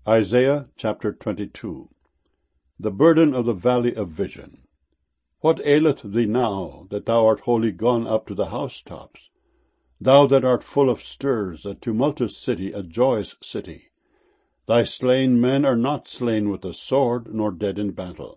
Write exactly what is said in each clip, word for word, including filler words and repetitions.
Isaiah chapter twenty-two. The burden of the valley of vision. What aileth thee now, that thou art wholly gone up to the housetops? Thou that art full of stirs, a tumultuous city, a joyous city. Thy slain men are not slain with the sword, nor dead in battle.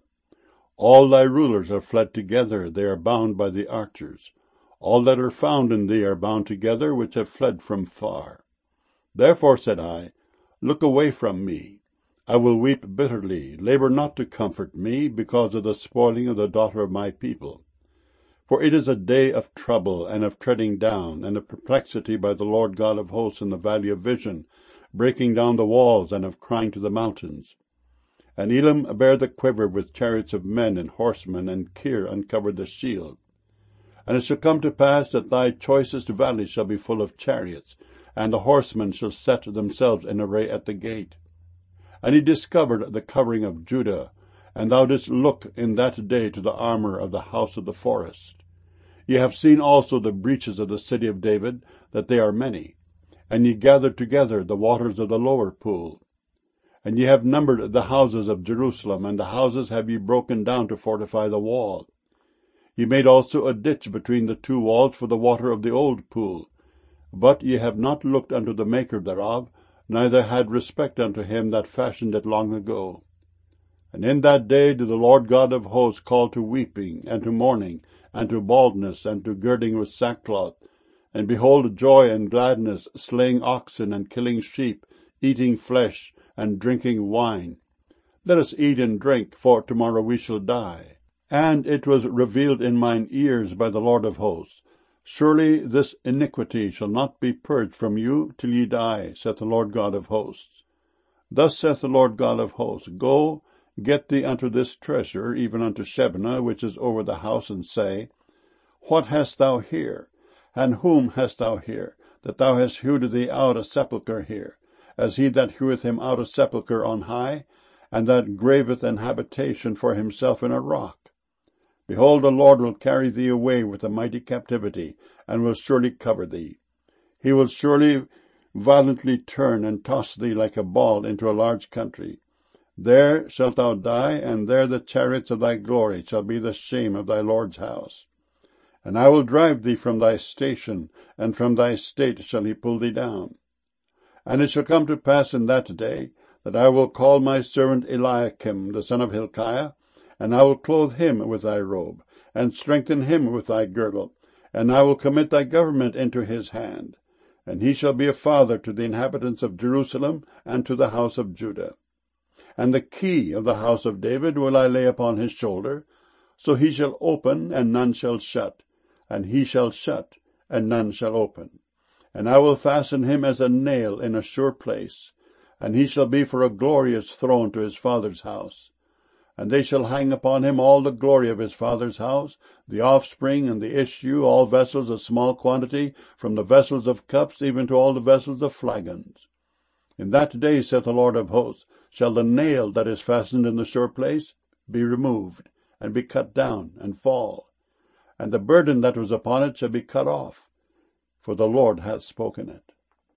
All thy rulers are fled together, they are bound by the archers. All that are found in thee are bound together, which have fled from far. Therefore said I, Look away from me. I will weep bitterly, labor not to comfort me, because of the spoiling of the daughter of my people. For it is a day of trouble, and of treading down, and of perplexity by the Lord God of hosts in the valley of vision, breaking down the walls, and of crying to the mountains. And Elam bare the quiver with chariots of men and horsemen, and Kir uncovered the shield. And it shall come to pass that thy choicest valleys shall be full of chariots, and the horsemen shall set themselves in array at the gate. And he discovered the covering of Judah, and thou didst look in that day to the armor of the house of the forest. Ye have seen also the breaches of the city of David, that they are many. And ye gathered together the waters of the lower pool. And ye have numbered the houses of Jerusalem, and the houses have ye broken down to fortify the wall. Ye made also a ditch between the two walls for the water of the old pool. But ye have not looked unto the maker thereof, neither had respect unto him that fashioned it long ago. And in that day did the Lord God of hosts call to weeping, and to mourning, and to baldness, and to girding with sackcloth. And behold, joy and gladness, slaying oxen, and killing sheep, eating flesh, and drinking wine. Let us eat and drink, for tomorrow we shall die. And it was revealed in mine ears by the Lord of hosts, Surely this iniquity shall not be purged from you till ye die, saith the Lord God of hosts. Thus saith the Lord God of hosts, Go, get thee unto this treasure, even unto Shebna, which is over the house, and say, What hast thou here? And whom hast thou here, that thou hast hewed thee out a sepulchre here, as he that heweth him out a sepulchre on high, and that graveth an habitation for himself in a rock? Behold, the Lord will carry thee away with a mighty captivity, and will surely cover thee. He will surely violently turn and toss thee like a ball into a large country. There shalt thou die, and there the chariots of thy glory shall be the shame of thy Lord's house. And I will drive thee from thy station, and from thy state shall he pull thee down. And it shall come to pass in that day, that I will call my servant Eliakim, the son of Hilkiah, and I will clothe him with thy robe, and strengthen him with thy girdle, and I will commit thy government into his hand. And he shall be a father to the inhabitants of Jerusalem, and to the house of Judah. And the key of the house of David will I lay upon his shoulder, so he shall open, and none shall shut, and he shall shut, and none shall open. And I will fasten him as a nail in a sure place, and he shall be for a glorious throne to his father's house. And they shall hang upon him all the glory of his father's house, the offspring and the issue, all vessels of small quantity, from the vessels of cups even to all the vessels of flagons. In that day, saith the Lord of hosts, shall the nail that is fastened in the sure place be removed, and be cut down, and fall. And the burden that was upon it shall be cut off, for the Lord hath spoken it.